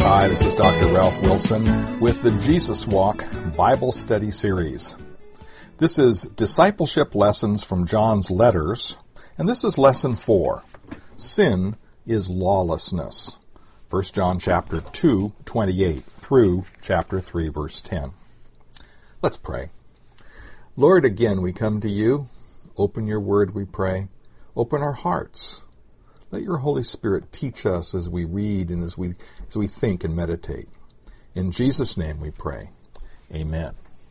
Hi, this is Dr. Ralph Wilson with the Jesus Walk Bible Study Series. This is Discipleship Lessons from John's Letters, and this is Lesson 4, Sin is Lawlessness, 1 John chapter 2, 28 through chapter 3, verse 10. Let's pray. Lord, again we come to you. Open your word, we pray. Open our hearts. Let your Holy Spirit teach us as we read and as we think and meditate. In Jesus' name we pray. Amen.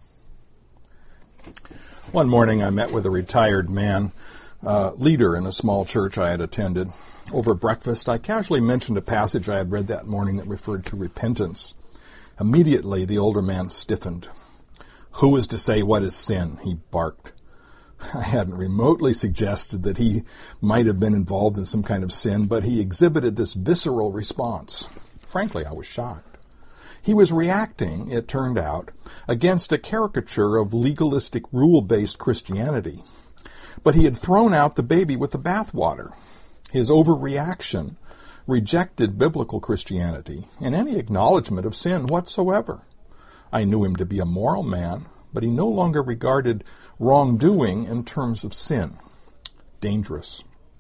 One morning I met with a retired man, leader in a small church I had attended. Over breakfast, I casually mentioned a passage I had read that morning that referred to repentance. Immediately, the older man stiffened. "Who is to say what is sin?" he barked. I hadn't remotely suggested that he might have been involved in some kind of sin, but he exhibited this visceral response. Frankly, I was shocked. He was reacting, it turned out, against a caricature of legalistic, rule-based Christianity. But he had thrown out the baby with the bathwater. His overreaction rejected biblical Christianity and any acknowledgement of sin whatsoever. I knew him to be a moral man, but he no longer regarded wrongdoing in terms of sin. Dangerous.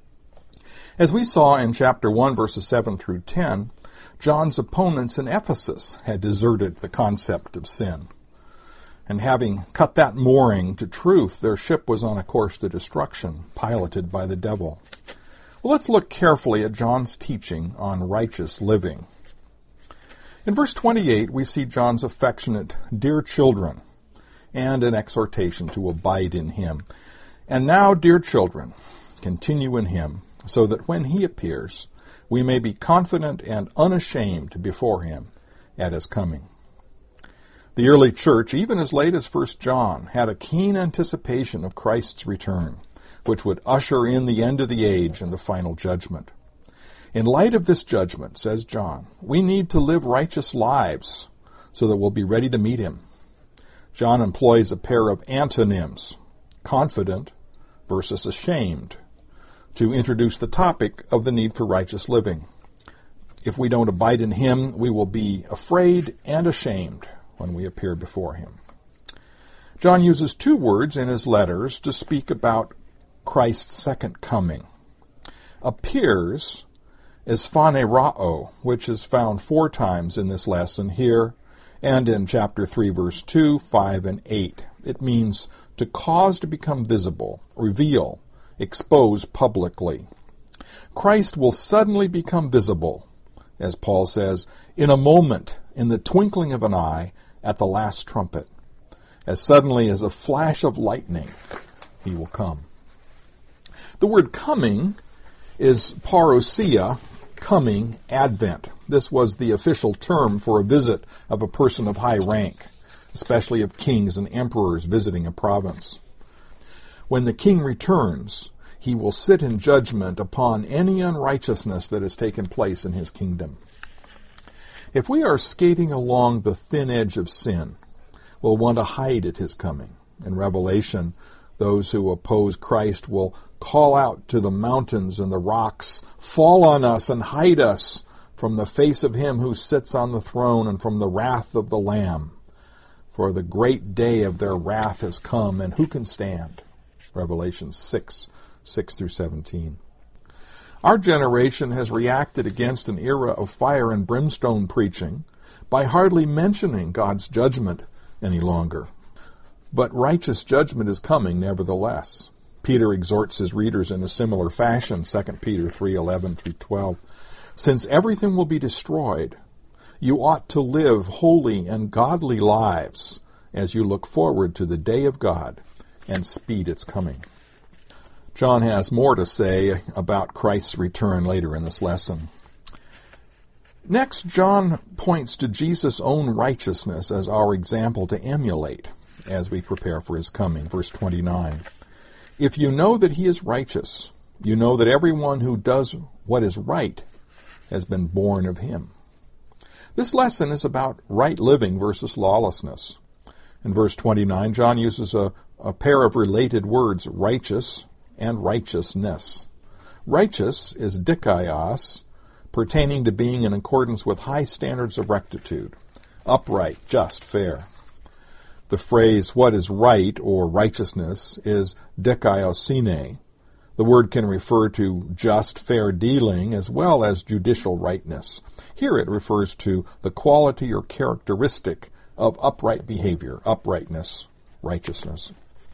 As we saw in chapter 1, verses 7 through 10, John's opponents in Ephesus had deserted the concept of sin. And having cut that mooring to truth, their ship was on a course to destruction, piloted by the devil. Well, let's look carefully at John's teaching on righteous living. In verse 28, we see John's affectionate, "Dear children," and an exhortation to abide in him. "And now, dear children, continue in him, so that when he appears, we may be confident and unashamed before him at his coming." The early church, even as late as 1 John, had a keen anticipation of Christ's return, which would usher in the end of the age and the final judgment. In light of this judgment, says John, we need to live righteous lives so that we'll be ready to meet him. John employs a pair of antonyms, confident versus ashamed, to introduce the topic of the need for righteous living. If we don't abide in him, we will be afraid and ashamed when we appear before him. John uses two words in his letters to speak about Christ's second coming. Appears is phanerao, which is found 4 times in this lesson here, and in chapter 3, verse 2, 5, and 8. It means to cause to become visible, reveal, expose publicly. Christ will suddenly become visible, as Paul says, in a moment, in the twinkling of an eye, at the last trumpet. As suddenly as a flash of lightning, he will come. The word coming is parousia, coming, advent. This was the official term for a visit of a person of high rank, especially of kings and emperors visiting a province. When the king returns, he will sit in judgment upon any unrighteousness that has taken place in his kingdom. If we are skating along the thin edge of sin, we'll want to hide at his coming. In Revelation, those who oppose Christ will call out to the mountains and the rocks, "Fall on us and hide us from the face of him who sits on the throne and from the wrath of the Lamb. For the great day of their wrath has come, and who can stand?" Revelation 6 through 17. Our generation has reacted against an era of fire and brimstone preaching by hardly mentioning God's judgment any longer. But righteous judgment is coming nevertheless. Peter exhorts his readers in a similar fashion, 2 Peter 3:11 through 12. "Since everything will be destroyed, you ought to live holy and godly lives as you look forward to the day of God and speed its coming." John has more to say about Christ's return later in this lesson. Next, John points to Jesus' own righteousness as our example to emulate as we prepare for his coming. Verse 29. "If you know that he is righteous, you know that everyone who does what is right has been born of him." This lesson is about right living versus lawlessness. In verse 29, John uses a pair of related words, righteous and righteousness. Righteous is dikaios, pertaining to being in accordance with high standards of rectitude, upright, just, fair. The phrase, what is right, or righteousness, is dikaiosine. The word can refer to just, fair dealing as well as judicial rightness. Here it refers to the quality or characteristic of upright behavior, uprightness, righteousness.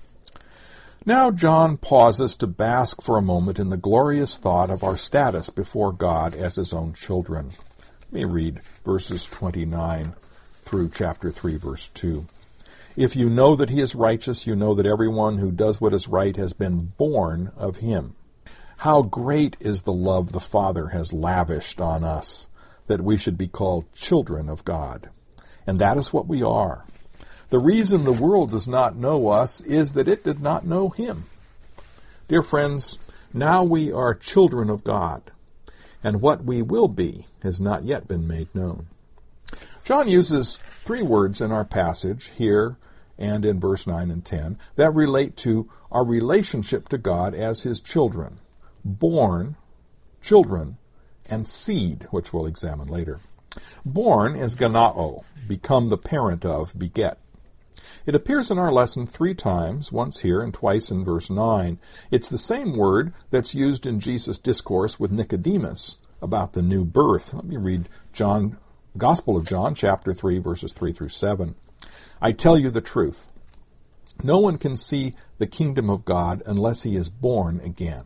Now John pauses to bask for a moment in the glorious thought of our status before God as his own children. Let me read verses 29 through chapter 3, verse 2. If you know that he is righteous, you know that everyone who does what is right has been born of him. How great is the love the Father has lavished on us, that we should be called children of God. And that is what we are. The reason the world does not know us is that it did not know him. Dear friends, now we are children of God, and what we will be has not yet been made known. John uses three words in our passage here and in verse 9 and 10 that relate to our relationship to God as his children. Born, children, and seed, which we'll examine later. Born is ganao, become the parent of, beget. It appears in our lesson 3 times, once here and twice in verse 9. It's the same word that's used in Jesus' discourse with Nicodemus about the new birth. Let me read Gospel of John, chapter 3, verses 3 through 7. I tell you the truth. No one can see the kingdom of God unless he is born again.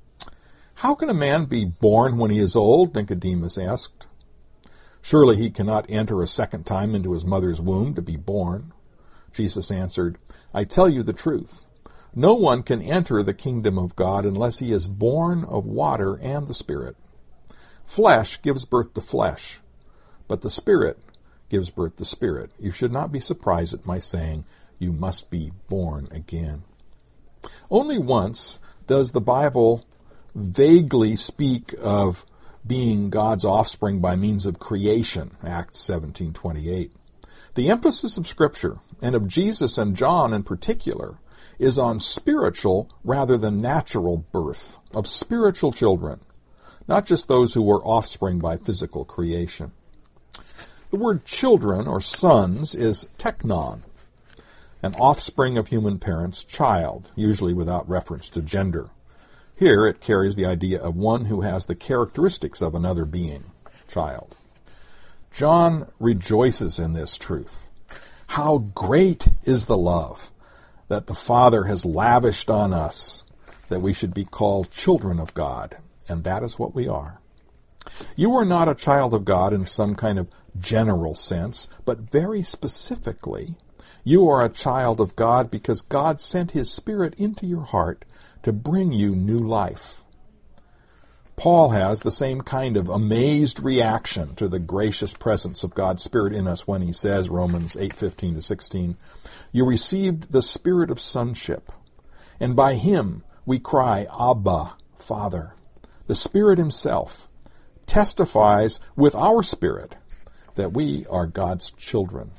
How can a man be born when he is old? Nicodemus asked. Surely he cannot enter a second time into his mother's womb to be born. Jesus answered, I tell you the truth. No one can enter the kingdom of God unless he is born of water and the Spirit. Flesh gives birth to flesh, but the Spirit gives birth to spirit. You should not be surprised at my saying, you must be born again. Only once does the Bible vaguely speak of being God's offspring by means of creation, Acts 17:28. The emphasis of Scripture, and of Jesus and John in particular, is on spiritual rather than natural birth, of spiritual children, not just those who were offspring by physical creation. The word children or sons is teknon, an offspring of human parents, child, usually without reference to gender. Here it carries the idea of one who has the characteristics of another being, child. John rejoices in this truth. How great is the love that the Father has lavished on us, that we should be called children of God, and that is what we are. You are not a child of God in some kind of general sense, but very specifically, you are a child of God because God sent his Spirit into your heart to bring you new life. Paul has the same kind of amazed reaction to the gracious presence of God's Spirit in us when he says, Romans 8:15-16, you received the Spirit of sonship, and by him we cry, Abba, Father. The Spirit himself testifies with our spirit that we are God's children.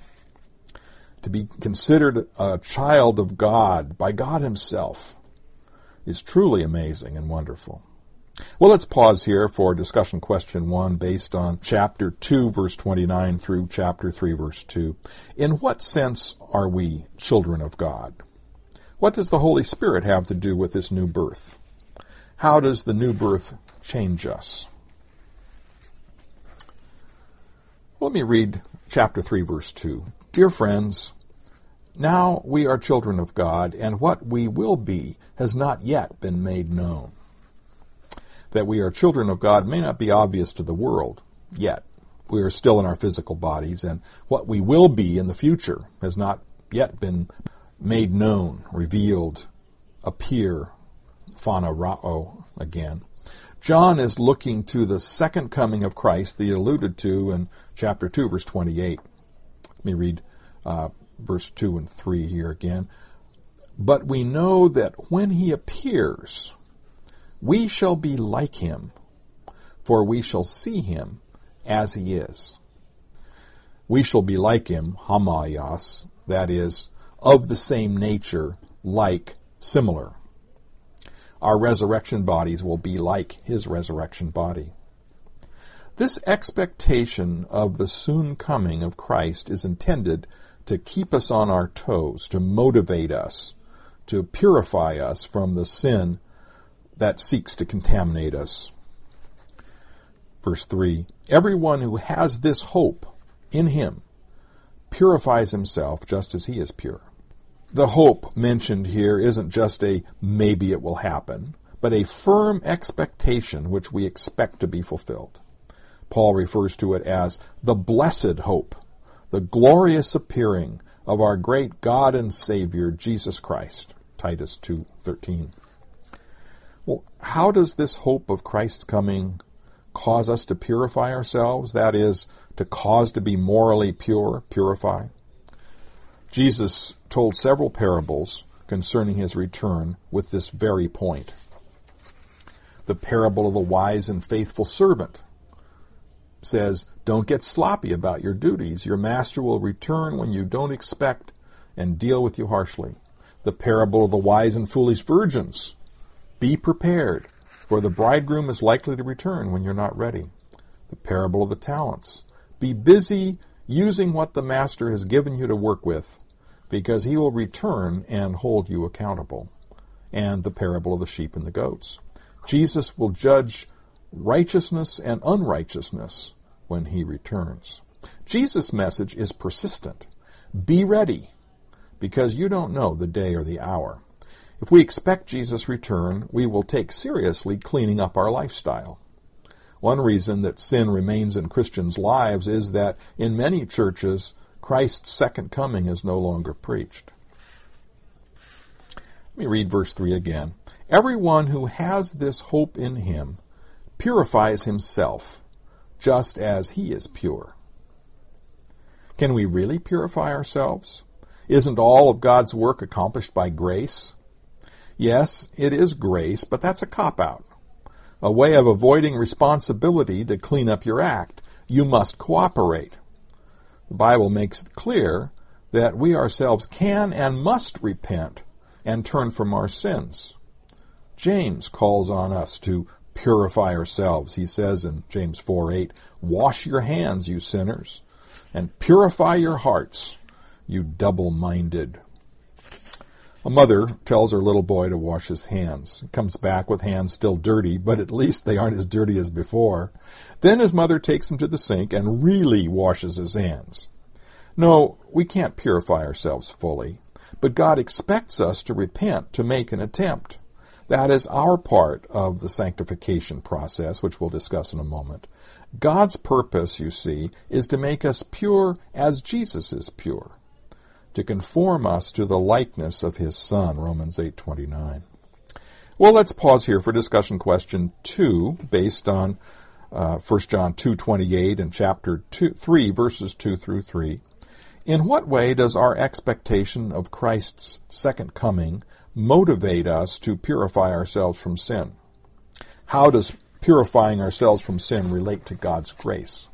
To be considered a child of God by God himself is truly amazing and wonderful. Well, let's pause here for discussion question 1 based on chapter 2, verse 29 through chapter 3, verse 2. In what sense are we children of God? What does the Holy Spirit have to do with this new birth? How does the new birth change us? Let me read chapter 3, verse 2. Dear friends, now we are children of God, and what we will be has not yet been made known. That we are children of God may not be obvious to the world yet. We are still in our physical bodies, and what we will be in the future has not yet been made known, revealed, appear, phanerao again. John is looking to the second coming of Christ that he alluded to in chapter 2, verse 28. Let me read verse 2 and 3 here again. But we know that when he appears, we shall be like him, for we shall see him as he is. We shall be like him, hamaios, that is, of the same nature, like, similar. Our resurrection bodies will be like his resurrection body. This expectation of the soon coming of Christ is intended to keep us on our toes, to motivate us, to purify us from the sin that seeks to contaminate us. Verse 3, everyone who has this hope in him purifies himself just as he is pure. The hope mentioned here isn't just a maybe it will happen, but a firm expectation which we expect to be fulfilled. Paul refers to it as the blessed hope, the glorious appearing of our great God and Savior, Jesus Christ. Titus 2:13. Well, how does this hope of Christ's coming cause us to purify ourselves? That is, to cause to be morally pure, purify? Jesus told several parables concerning his return with this very point. The parable of the wise and faithful servant says, don't get sloppy about your duties. Your master will return when you don't expect and deal with you harshly. The parable of the wise and foolish virgins. Be prepared, for the bridegroom is likely to return when you're not ready. The parable of the talents. Be busy using what the master has given you to work with, because he will return and hold you accountable. And the parable of the sheep and the goats. Jesus will judge righteousness and unrighteousness when he returns. Jesus' message is persistent. Be ready, because you don't know the day or the hour. If we expect Jesus' return, we will take seriously cleaning up our lifestyle. One reason that sin remains in Christians' lives is that in many churches, Christ's second coming is no longer preached. Let me read verse 3 again. Everyone who has this hope in him purifies himself, just as he is pure. Can we really purify ourselves? Isn't all of God's work accomplished by grace? Yes, it is grace, but that's a cop-out, a way of avoiding responsibility to clean up your act. You must cooperate. The Bible makes it clear that we ourselves can and must repent and turn from our sins. James calls on us to purify ourselves. He says in James 4:8, wash your hands, you sinners, and purify your hearts, you double-minded. A mother tells her little boy to wash his hands. He comes back with hands still dirty, but at least they aren't as dirty as before. Then his mother takes him to the sink and really washes his hands. No, we can't purify ourselves fully, but God expects us to repent, to make an attempt. That is our part of the sanctification process, which we'll discuss in a moment. God's purpose, you see, is to make us pure as Jesus is pure, to conform us to the likeness of his Son, Romans 8:29. Well, let's pause here for discussion question 2, based on 1 John 2:28 and chapter 3, verses 2 through 3. In what way does our expectation of Christ's second coming motivate us to purify ourselves from sin? How does purifying ourselves from sin relate to God's grace?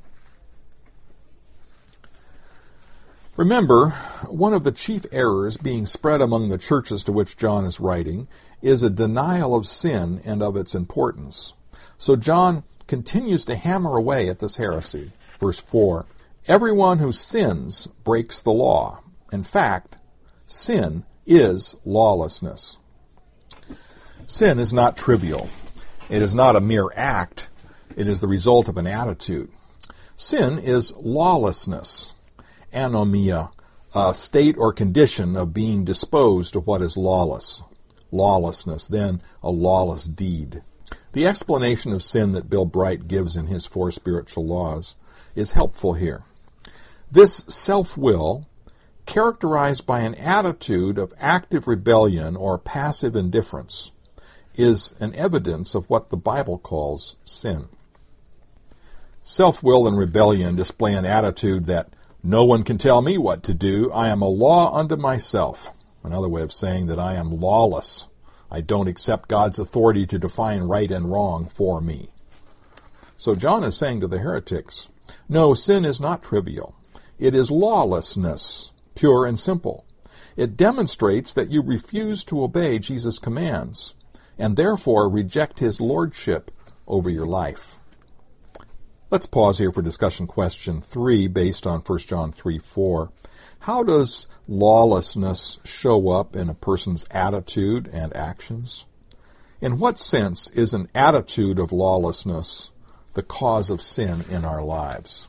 Remember, one of the chief errors being spread among the churches to which John is writing is a denial of sin and of its importance. So John continues to hammer away at this heresy. Verse 4, everyone who sins breaks the law. In fact, sin is lawlessness. Sin is not trivial. It is not a mere act. It is the result of an attitude. Sin is lawlessness, anomia, a state or condition of being disposed to what is lawless. Lawlessness, then a lawless deed. The explanation of sin that Bill Bright gives in his 4 Spiritual Laws is helpful here. This self-will, characterized by an attitude of active rebellion or passive indifference, is an evidence of what the Bible calls sin. Self-will and rebellion display an attitude that no one can tell me what to do. I am a law unto myself. Another way of saying that I am lawless. I don't accept God's authority to define right and wrong for me. So John is saying to the heretics, no, sin is not trivial. It is lawlessness, pure and simple. It demonstrates that you refuse to obey Jesus' commands and therefore reject his lordship over your life. Let's pause here for discussion question 3 based on 1 John 3:4. How does lawlessness show up in a person's attitude and actions? In what sense is an attitude of lawlessness the cause of sin in our lives?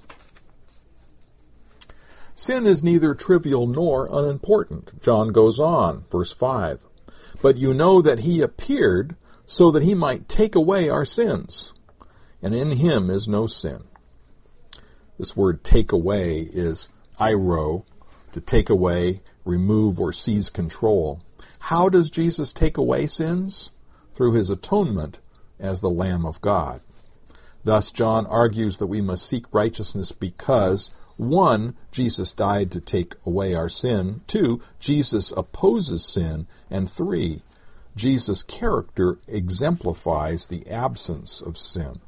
Sin is neither trivial nor unimportant. John goes on, verse 5. But you know that he appeared so that he might take away our sins, and in him is no sin. This word take away is airo, to take away, remove, or seize control. How does Jesus take away sins? Through his atonement as the Lamb of God. Thus, John argues that we must seek righteousness because 1, Jesus died to take away our sin. 2, Jesus opposes sin. And 3, Jesus' character exemplifies the absence of sin.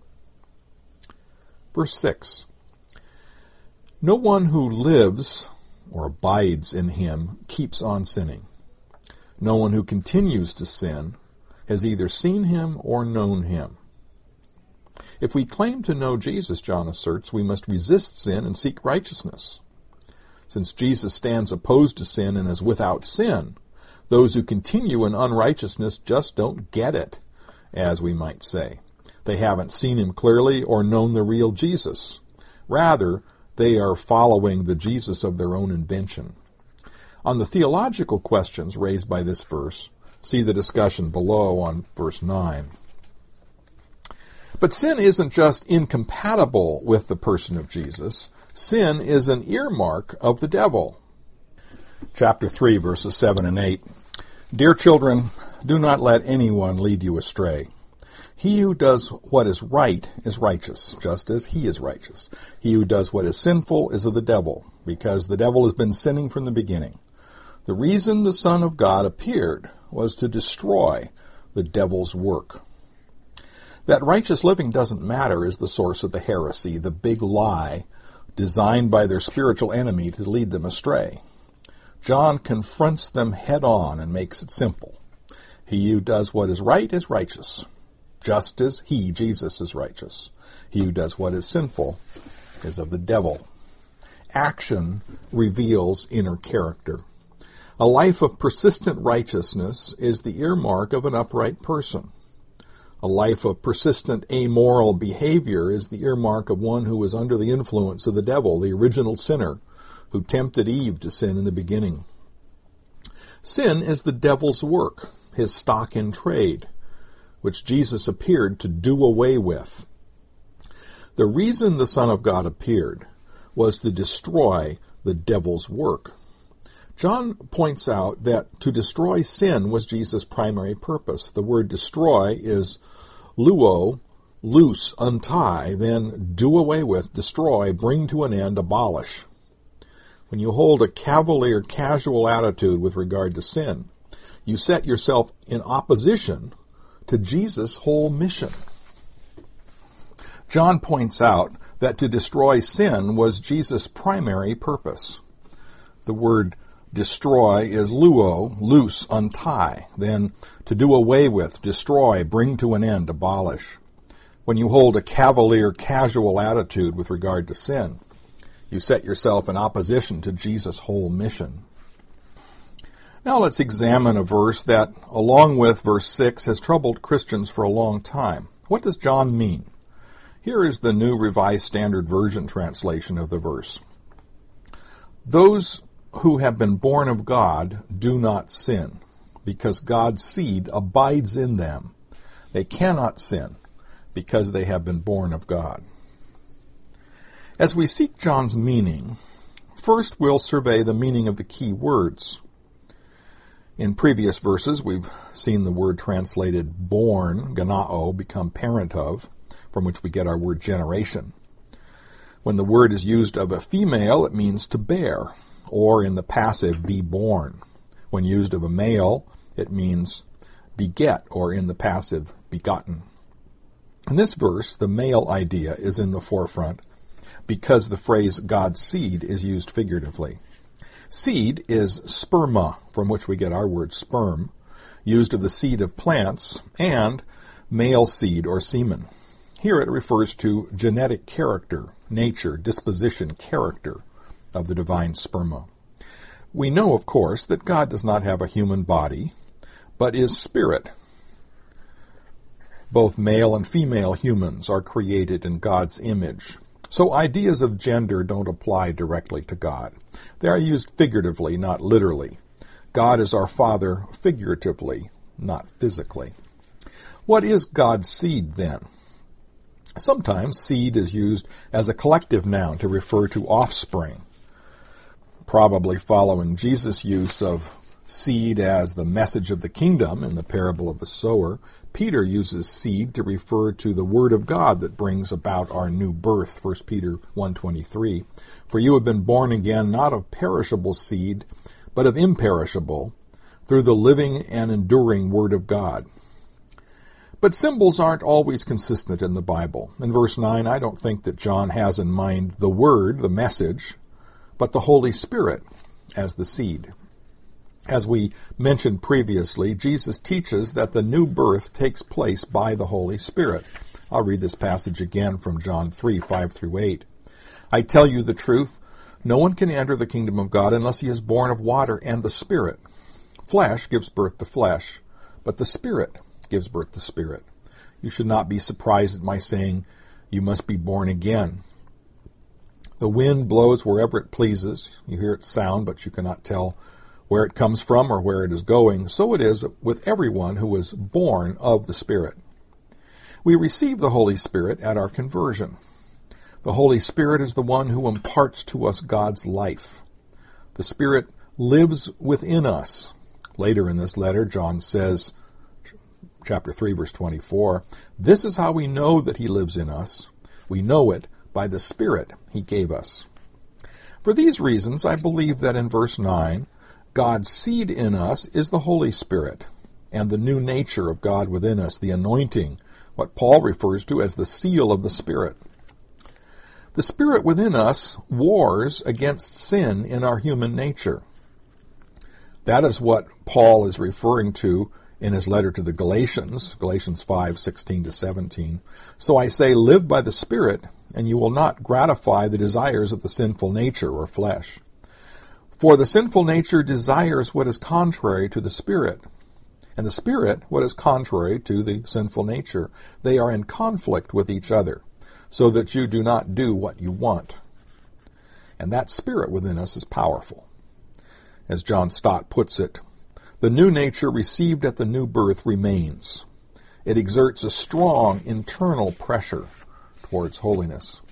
Verse 6. No one who lives or abides in him keeps on sinning. No one who continues to sin has either seen him or known him. If we claim to know Jesus, John asserts, we must resist sin and seek righteousness. Since Jesus stands opposed to sin and is without sin, those who continue in unrighteousness just don't get it, as we might say. They haven't seen him clearly or known the real Jesus. Rather, they are following the Jesus of their own invention. On the theological questions raised by this verse, see the discussion below on verse 9. But sin isn't just incompatible with the person of Jesus. Sin is an earmark of the devil. Chapter 3, verses 7 and 8. Dear children, do not let anyone lead you astray. He who does what is right is righteous, just as he is righteous. He who does what is sinful is of the devil, because the devil has been sinning from the beginning. The reason the Son of God appeared was to destroy the devil's work. That righteous living doesn't matter is the source of the heresy, the big lie designed by their spiritual enemy to lead them astray. John confronts them head on and makes it simple. He who does what is right is righteous, just as he, Jesus, is righteous. He who does what is sinful is of the devil. Action reveals inner character. A life of persistent righteousness is the earmark of an upright person. A life of persistent amoral behavior is the earmark of one who was under the influence of the devil, the original sinner, who tempted Eve to sin in the beginning. Sin is the devil's work, his stock in trade, which Jesus appeared to do away with. The reason the Son of God appeared was to destroy the devil's work. John points out that to destroy sin was Jesus' primary purpose. The word destroy is luo, loose, untie, then do away with, destroy, bring to an end, abolish. When you hold a cavalier, casual attitude with regard to sin, you set yourself in opposition to Jesus' whole mission. John points out that to destroy sin was Jesus' primary purpose. The word destroy is luo, loose, untie. Then to do away with, destroy, bring to an end, abolish. When you hold a cavalier, casual attitude with regard to sin, you set yourself in opposition to Jesus' whole mission. Now let's examine a verse that, along with verse 6, has troubled Christians for a long time. What does John mean? Here is the New Revised Standard Version translation of the verse. Those who have been born of God do not sin, because God's seed abides in them. They cannot sin, because they have been born of God. As we seek John's meaning, first we'll survey the meaning of the key words. In previous verses, we've seen the word translated born, ganao, become parent of, from which we get our word generation. When the word is used of a female, it means to bear, or in the passive, be born. When used of a male, it means beget, or in the passive, begotten. In this verse, the male idea is in the forefront because the phrase God's seed is used figuratively. Seed is sperma, from which we get our word sperm, used of the seed of plants, and male seed or semen. Here it refers to genetic character, nature, disposition, character of the divine sperma. We know, of course, that God does not have a human body, but is spirit. Both male and female humans are created in God's image. So ideas of gender don't apply directly to God. They are used figuratively, not literally. God is our Father figuratively, not physically. What is God's seed, then? Sometimes seed is used as a collective noun to refer to offspring, probably following Jesus' use of seed as the message of the kingdom in the parable of the sower. Peter uses seed to refer to the word of God that brings about our new birth, 1 Peter 1:23. For you have been born again, not of perishable seed, but of imperishable, through the living and enduring word of God. But symbols aren't always consistent in the Bible. In verse 9, I don't think that John has in mind the word, the message, but the Holy Spirit as the seed. As we mentioned previously, Jesus teaches that the new birth takes place by the Holy Spirit. I'll read this passage again from John 3:5-8. I tell you the truth, no one can enter the kingdom of God unless he is born of water and the Spirit. Flesh gives birth to flesh, but the Spirit gives birth to spirit. You should not be surprised at my saying, you must be born again. The wind blows wherever it pleases. You hear its sound, but you cannot tell where it comes from or where it is going. So it is with everyone who is born of the Spirit. We receive the Holy Spirit at our conversion. The Holy Spirit is the one who imparts to us God's life. The Spirit lives within us. Later in this letter, John says, chapter 3, verse 24, this is how we know that he lives in us. We know it by the Spirit he gave us. For these reasons, I believe that in verse 9, God's seed in us is the Holy Spirit, and the new nature of God within us, the anointing, what Paul refers to as the seal of the Spirit. The Spirit within us wars against sin in our human nature. That is what Paul is referring to in his letter to the Galatians, Galatians 5:16-17. So I say, live by the Spirit, and you will not gratify the desires of the sinful nature or flesh. For the sinful nature desires what is contrary to the Spirit, and the Spirit what is contrary to the sinful nature. They are in conflict with each other, so that you do not do what you want. And that Spirit within us is powerful. As John Stott puts it, the new nature received at the new birth remains. It exerts a strong internal pressure towards holiness.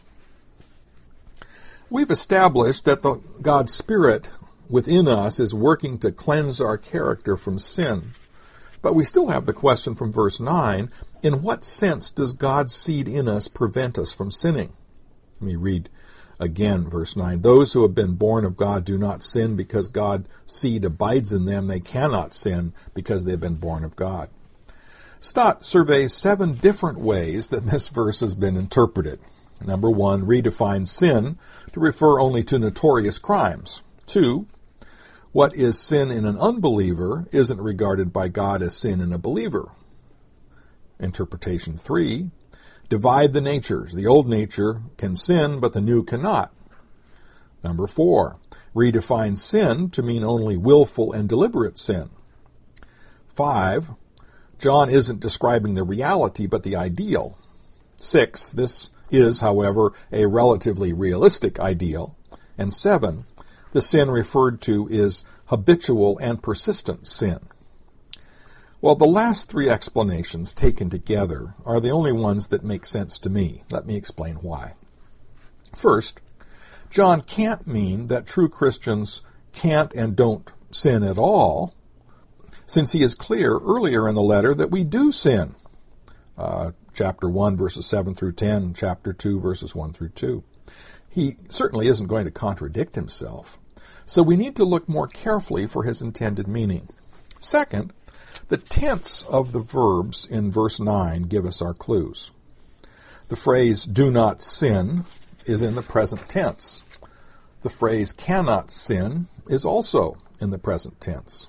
We've established that God's Spirit within us is working to cleanse our character from sin. But we still have the question from verse 9, in what sense does God's seed in us prevent us from sinning? Let me read again, verse 9. Those who have been born of God do not sin because God's seed abides in them. They cannot sin because they've been born of God. Stott surveys 7 different ways that this verse has been interpreted. Number 1, redefines sin to refer only to notorious crimes. 2, what is sin in an unbeliever isn't regarded by God as sin in a believer. Interpretation 3, divide the natures. The old nature can sin, but the new cannot. Number 4, redefine sin to mean only willful and deliberate sin. 5, John isn't describing the reality, but the ideal. 6, this is, however, a relatively realistic ideal. And 7, the sin referred to is habitual and persistent sin. Well, the last 3 explanations taken together are the only ones that make sense to me. Let me explain why. First, John can't mean that true Christians can't and don't sin at all, since he is clear earlier in the letter that we do sin. Chapter 1, verses 7-10, chapter 2, verses 1-2. He certainly isn't going to contradict himself, so we need to look more carefully for his intended meaning. Second, the tense of the verbs in verse 9 give us our clues. The phrase, do not sin, is in the present tense. The phrase, cannot sin, is also in the present tense.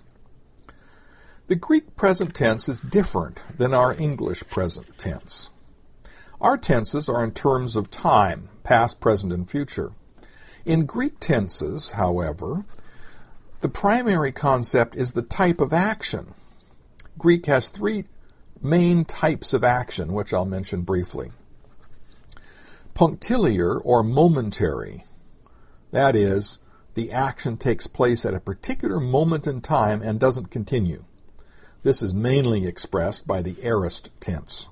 The Greek present tense is different than our English present tense. Our tenses are in terms of time, past, present, and future. In Greek tenses, however, the primary concept is the type of action. Greek has three main types of action, which I'll mention briefly. Punctiliar, or momentary. That is, the action takes place at a particular moment in time and doesn't continue. This is mainly expressed by the aorist tense.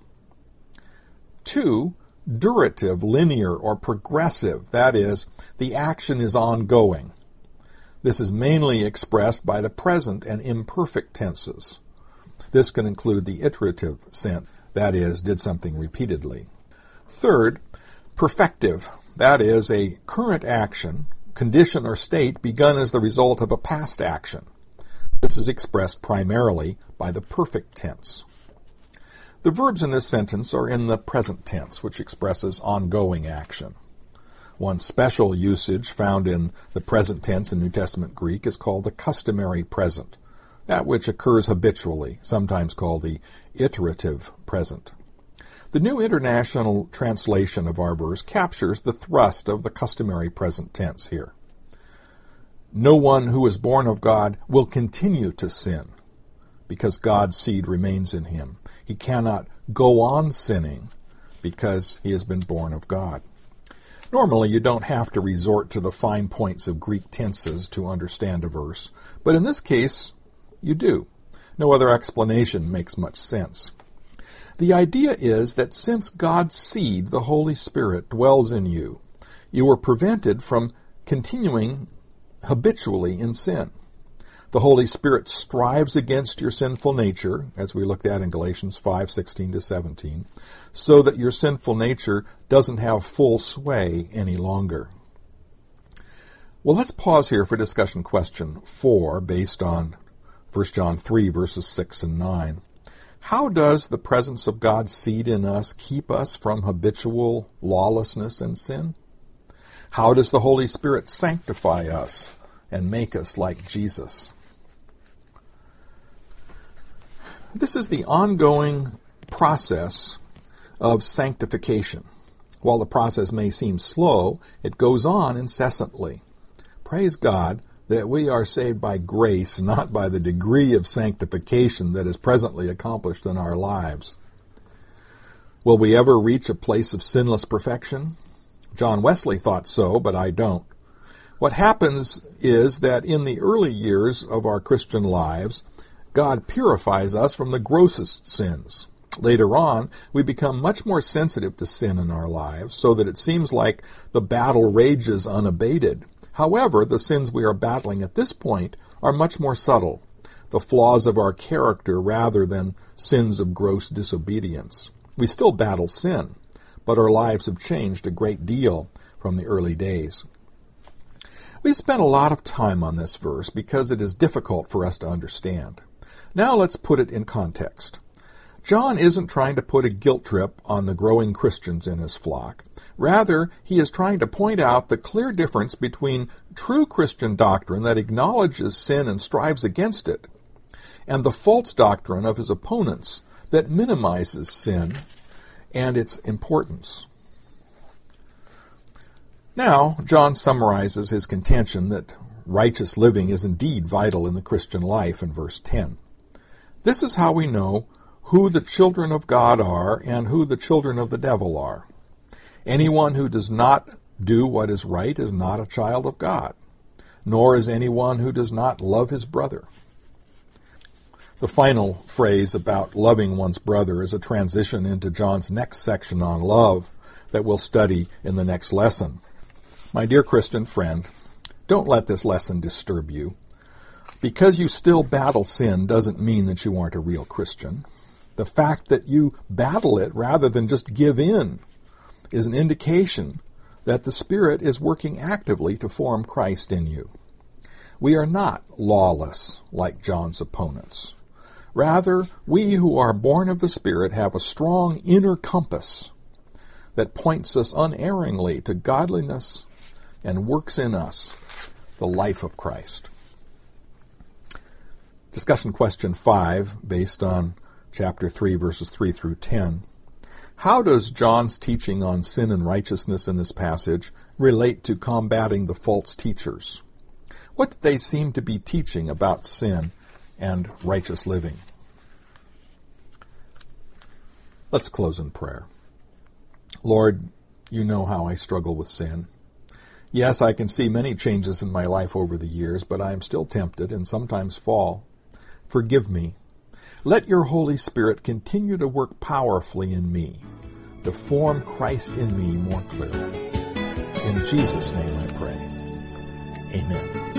2, durative, linear, or progressive. That is, the action is ongoing. This is mainly expressed by the present and imperfect tenses. This can include the iterative sense, that is, did something repeatedly. 3rd, perfective. That is, a current action, condition, or state begun as the result of a past action. This is expressed primarily by the perfect tense. The verbs in this sentence are in the present tense, which expresses ongoing action. One special usage found in the present tense in New Testament Greek is called the customary present, that which occurs habitually, sometimes called the iterative present. The New International Translation of our verse captures the thrust of the customary present tense here. No one who is born of God will continue to sin, because God's seed remains in him. He cannot go on sinning because he has been born of God. Normally, you don't have to resort to the fine points of Greek tenses to understand a verse, but in this case, you do. No other explanation makes much sense. The idea is that since God's seed, the Holy Spirit, dwells in you, you are prevented from continuing habitually in sin. The Holy Spirit strives against your sinful nature, as we looked at in Galatians 5:16-17, so that your sinful nature doesn't have full sway any longer. Well, let's pause here for discussion question 4, based on 1 John 3, verses 6 and 9. How does the presence of God's seed in us keep us from habitual lawlessness and sin? How does the Holy Spirit sanctify us and make us like Jesus? This is the ongoing process of sanctification. While the process may seem slow, it goes on incessantly. Praise God that we are saved by grace, not by the degree of sanctification that is presently accomplished in our lives. Will we ever reach a place of sinless perfection? John Wesley thought so, but I don't. What happens is that in the early years of our Christian lives, God purifies us from the grossest sins. Later on, we become much more sensitive to sin in our lives, so that it seems like the battle rages unabated. However, the sins we are battling at this point are much more subtle, the flaws of our character rather than sins of gross disobedience. We still battle sin, but our lives have changed a great deal from the early days. We've spent a lot of time on this verse because it is difficult for us to understand. Now let's put it in context. John isn't trying to put a guilt trip on the growing Christians in his flock. Rather, he is trying to point out the clear difference between true Christian doctrine that acknowledges sin and strives against it, and the false doctrine of his opponents that minimizes sin and its importance. Now, John summarizes his contention that righteous living is indeed vital in the Christian life in verse 10. This is how we know who the children of God are and who the children of the devil are. Anyone who does not do what is right is not a child of God, nor is anyone who does not love his brother. The final phrase about loving one's brother is a transition into John's next section on love that we'll study in the next lesson. My dear Christian friend, don't let this lesson disturb you. Because you still battle sin doesn't mean that you aren't a real Christian. The fact that you battle it rather than just give in is an indication that the Spirit is working actively to form Christ in you. We are not lawless like John's opponents. Rather, we who are born of the Spirit have a strong inner compass that points us unerringly to godliness and works in us the life of Christ. Discussion question 5, based on chapter 3, verses 3 through 10. How does John's teaching on sin and righteousness in this passage relate to combating the false teachers? What do they seem to be teaching about sin and righteous living? Let's close in prayer. Lord, you know how I struggle with sin. Yes, I can see many changes in my life over the years, but I am still tempted and sometimes fall. Forgive me. Let your Holy Spirit continue to work powerfully in me, to form Christ in me more clearly. In Jesus' name I pray. Amen.